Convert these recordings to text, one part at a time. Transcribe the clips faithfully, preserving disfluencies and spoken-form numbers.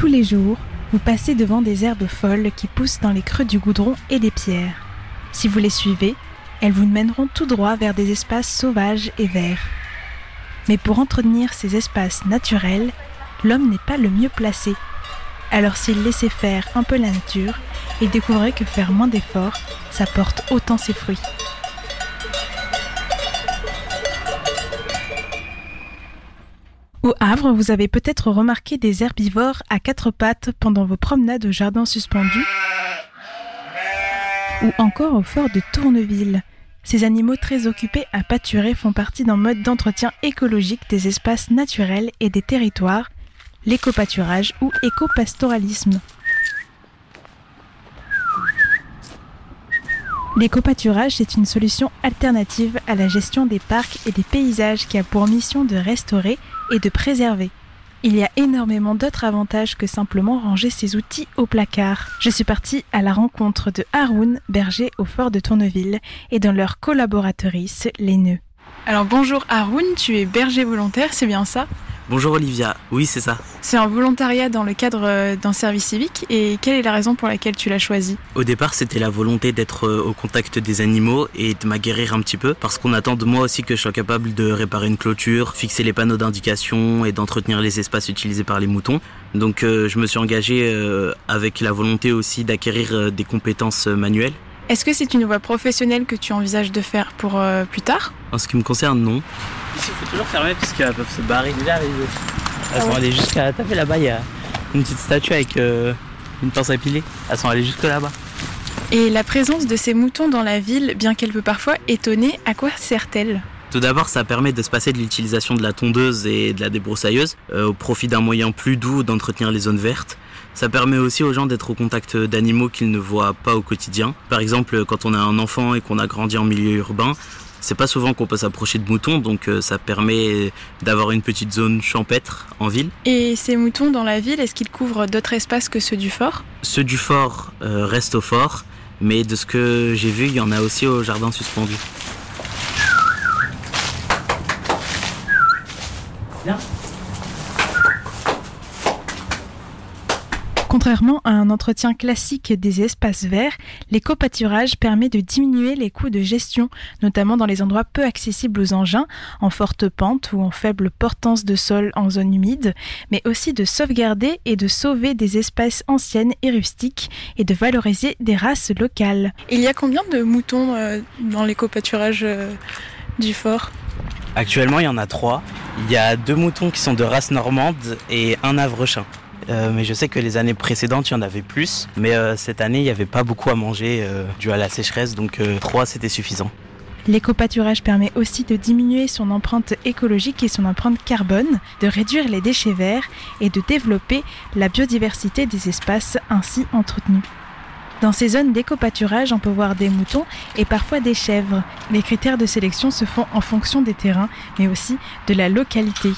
Tous les jours, vous passez devant des herbes folles qui poussent dans les creux du goudron et des pierres. Si vous les suivez, elles vous mèneront tout droit vers des espaces sauvages et verts. Mais pour entretenir ces espaces naturels, l'homme n'est pas le mieux placé. Alors s'il laissait faire un peu la nature, il découvrait que faire moins d'efforts, ça porte autant ses fruits. Au Havre, vous avez peut-être remarqué des herbivores à quatre pattes pendant vos promenades au jardin suspendu ou encore au fort de Tourneville. Ces animaux très occupés à pâturer font partie d'un mode d'entretien écologique des espaces naturels et des territoires, l'éco-pâturage ou éco-pastoralisme. L'éco-pâturage, c'est une solution alternative à la gestion des parcs et des paysages qui a pour mission de restaurer et de préserver. Il y a énormément d'autres avantages que simplement ranger ses outils au placard. Je suis partie à la rencontre de Haroun, berger au fort de Tourneville, et de leur collaboratrice, les nœuds. Alors bonjour Haroun, tu es berger volontaire, c'est bien ça ? Bonjour Olivia, oui c'est ça. C'est un volontariat dans le cadre d'un service civique et quelle est la raison pour laquelle tu l'as choisi ? Au départ c'était la volonté d'être au contact des animaux et de m'aguerrir un petit peu parce qu'on attend de moi aussi que je sois capable de réparer une clôture, fixer les panneaux d'indication et d'entretenir les espaces utilisés par les moutons. Donc euh, je me suis engagé euh, avec la volonté aussi d'acquérir euh, des compétences manuelles. Est-ce que c'est une voie professionnelle que tu envisages de faire pour euh, plus tard ? En ce qui me concerne, non. Il faut toujours fermer parce qu'elles peuvent se barrer. Déjà, elles ah sont ouais. allées jusqu'à taper là-bas. Il y a une petite statue avec euh, une pince à piler. Elles sont allées jusque là-bas. Et la présence de ces moutons dans la ville, bien qu'elle peut parfois étonner, à quoi sert-elle ? Tout d'abord, ça permet de se passer de l'utilisation de la tondeuse et de la débroussailleuse euh, au profit d'un moyen plus doux d'entretenir les zones vertes. Ça permet aussi aux gens d'être au contact d'animaux qu'ils ne voient pas au quotidien. Par exemple, quand on a un enfant et qu'on a grandi en milieu urbain, c'est pas souvent qu'on peut s'approcher de moutons, donc ça permet d'avoir une petite zone champêtre en ville. Et ces moutons dans la ville, est-ce qu'ils couvrent d'autres espaces que ceux du fort ? Ceux du fort euh, restent au fort, mais de ce que j'ai vu, il y en a aussi au jardin suspendu. Bien. Contrairement à un entretien classique des espaces verts, l'éco-pâturage permet de diminuer les coûts de gestion, notamment dans les endroits peu accessibles aux engins, en forte pente ou en faible portance de sol en zone humide, mais aussi de sauvegarder et de sauver des espèces anciennes et rustiques et de valoriser des races locales. Il y a combien de moutons euh, dans l'éco-pâturage euh, du fort ? Actuellement, il y en a trois. Il y a deux moutons qui sont de race normande et un havrechin. Euh, mais je sais que les années précédentes, il y en avait plus. Mais euh, cette année, il n'y avait pas beaucoup à manger euh, dû à la sécheresse, donc euh, trois, c'était suffisant. L'éco-pâturage permet aussi de diminuer son empreinte écologique et son empreinte carbone, de réduire les déchets verts et de développer la biodiversité des espaces ainsi entretenus. Dans ces zones d'éco-pâturage, on peut voir des moutons et parfois des chèvres. Les critères de sélection se font en fonction des terrains, mais aussi de la localité.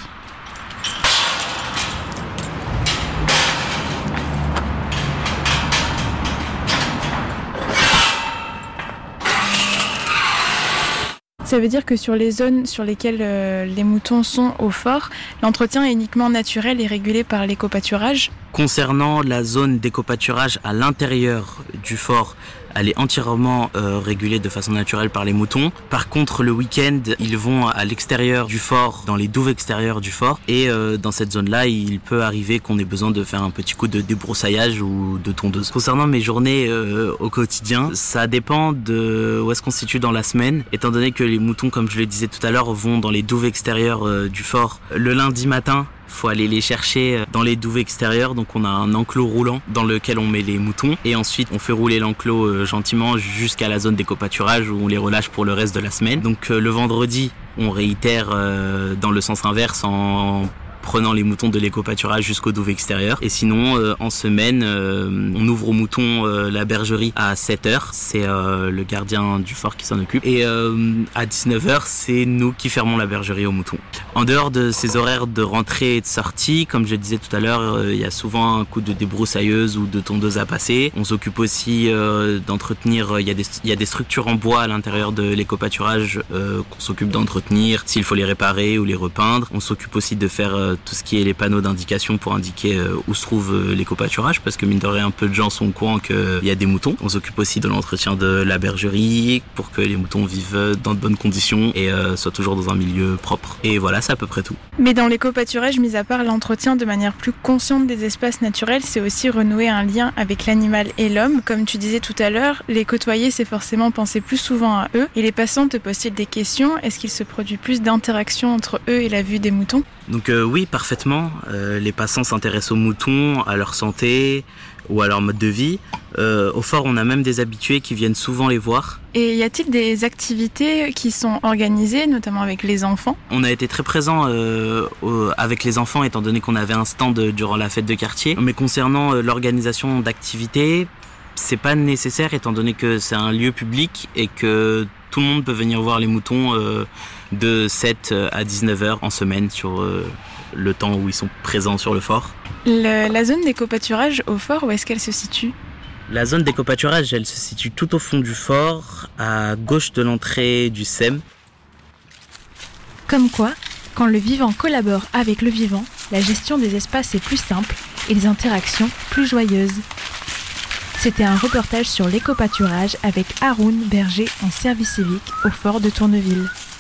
Ça veut dire que sur les zones sur lesquelles euh, les moutons sont au fort, l'entretien est uniquement naturel et régulé par l'éco-pâturage ? Concernant la zone d'éco-pâturage à l'intérieur du fort, elle est entièrement euh, régulée de façon naturelle par les moutons. Par contre, le week-end, ils vont à l'extérieur du fort, dans les douves extérieures du fort. Et euh, dans cette zone-là, il peut arriver qu'on ait besoin de faire un petit coup de débroussaillage ou de tondeuse. Concernant mes journées euh, au quotidien, ça dépend de où est-ce qu'on se situe dans la semaine. Étant donné que les moutons, comme je le disais tout à l'heure, vont dans les douves extérieures euh, du fort le lundi matin. Faut aller les chercher dans les douves extérieures, donc on a un enclos roulant dans lequel on met les moutons et ensuite on fait rouler l'enclos gentiment jusqu'à la zone d'éco-pâturage où on les relâche pour le reste de la semaine. Donc le vendredi, on réitère dans le sens inverse en prenant les moutons de l'éco-pâturage jusqu'aux douves extérieures. Et sinon, euh, en semaine, euh, on ouvre aux moutons euh, la bergerie à sept heures. C'est euh, le gardien du fort qui s'en occupe. Et euh, à dix-neuf heures, c'est nous qui fermons la bergerie aux moutons. En dehors de ces horaires de rentrée et de sortie, comme je disais tout à l'heure, il euh, y a souvent un coup de débroussailleuse ou de tondeuse à passer. On s'occupe aussi euh, d'entretenir, il y a des, il y a des structures en bois à l'intérieur de l'éco-pâturage euh, qu'on s'occupe d'entretenir, s'il faut les réparer ou les repeindre. On s'occupe aussi de faire euh, tout ce qui est les panneaux d'indication pour indiquer euh, où se trouve euh, l'éco-pâturage, parce que mine de rien, peu de gens sont au courant qu'il y a des moutons. On s'occupe aussi de l'entretien de la bergerie pour que les moutons vivent dans de bonnes conditions et euh, soient toujours dans un milieu propre. Et voilà, c'est à peu près tout. Mais dans l'éco-pâturage, mis à part l'entretien de manière plus consciente des espaces naturels, c'est aussi renouer un lien avec l'animal et l'homme. Comme tu disais tout à l'heure, les côtoyer, c'est forcément penser plus souvent à eux. Et les passants te posent-ils des questions? Est-ce qu'il se produit plus d'interaction entre eux et la vue des moutons? Donc euh, oui, parfaitement. Euh, les passants s'intéressent aux moutons, à leur santé ou à leur mode de vie. Euh, au fort, on a même des habitués qui viennent souvent les voir. Et y a-t-il des activités qui sont organisées, notamment avec les enfants? On a été très présents euh, au, avec les enfants, étant donné qu'on avait un stand durant la fête de quartier. Mais concernant euh, l'organisation d'activités, c'est pas nécessaire, étant donné que c'est un lieu public et que tout le monde peut venir voir les moutons euh, de sept à dix-neuf heures en semaine sur euh, le temps où ils sont présents sur le fort. Le, la zone d'éco-pâturage au fort, où est-ce qu'elle se situe? La zone d'éco-pâturage, elle se situe tout au fond du fort, à gauche de l'entrée du S E M. Comme quoi, quand le vivant collabore avec le vivant, la gestion des espaces est plus simple et les interactions plus joyeuses. C'était un reportage sur l'éco-pâturage avec Haroun, berger en service civique au fort de Tourneville.